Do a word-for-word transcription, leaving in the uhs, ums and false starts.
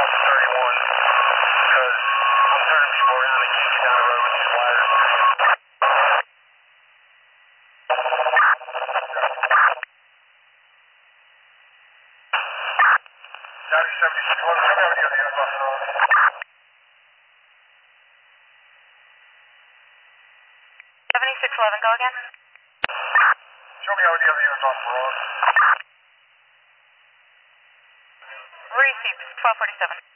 off thirty-one because I'm turning people around and can't get down the road with these wires. Daddy seventy-six, come out the other end off the road. seventy-six eleven, go again. Show me how the other end's off the road. Received, twelve forty-seven.